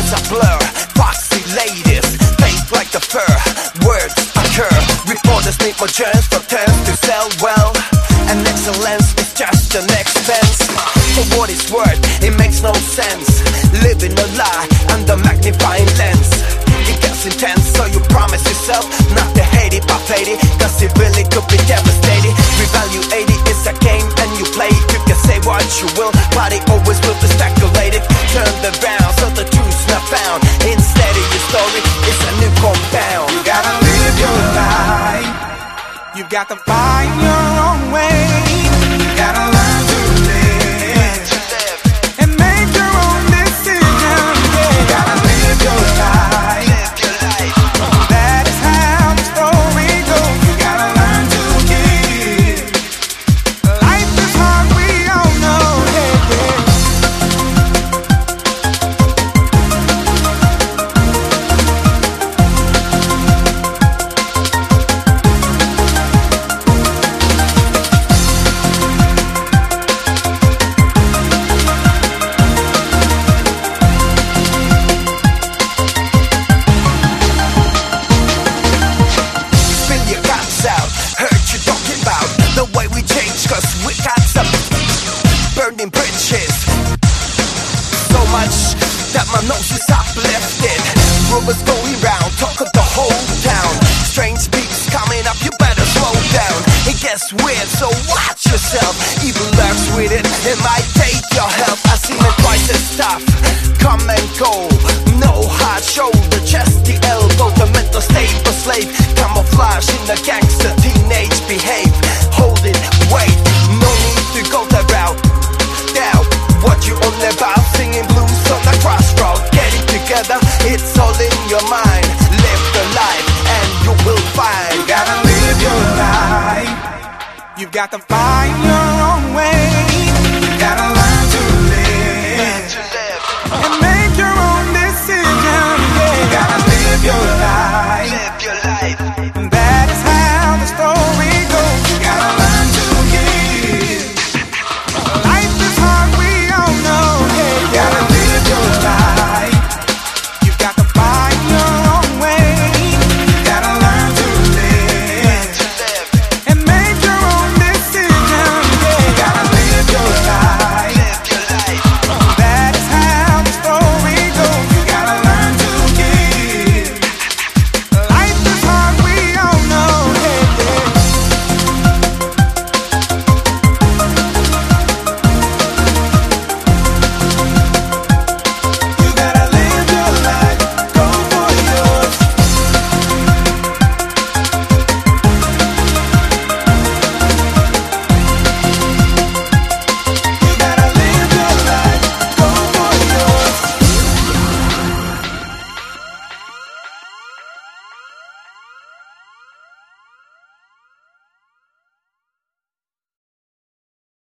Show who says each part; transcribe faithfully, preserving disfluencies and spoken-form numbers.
Speaker 1: It's a blur, foxy ladies, fake like the fur. Words occur, reporters need more germs for terms to sell well. And excellence is just an expense. For what it's worth, it makes no sense. Living a lie under magnifying lens. It gets intense, so you promise yourself not to hate it, but fade it, cause it really could be devastating. Revaluate it, it's a game and you play it. You can say what you will, but it always will be speculated. Turn around so the truth's not found. Instead of your story, it's a new compound.
Speaker 2: You gotta live your life. You got to find your own way. You gotta learn to live and make your own decisions. Yeah. You gotta live your life. That is how the story goes. You gotta learn to give. Life is hard, we all know. Yeah, yeah.
Speaker 1: Burning bridges, so much that my nose is uplifted. Rumors going round, talk of the whole town. Strange beats coming up, you better slow down. It gets weird, so watch yourself. Evil lurks with it, it might take your help. I see men twice as tough, come and go. No hard shoulder, just the elbow. The mental state for slave, camouflage in the gangster teenage behave. Hold it, wait, no need to go that route. What you on about, singing blues on the crossroad. Get it together, it's all in your mind. Live the life and you will find.
Speaker 2: You gotta live your life. You got to find your own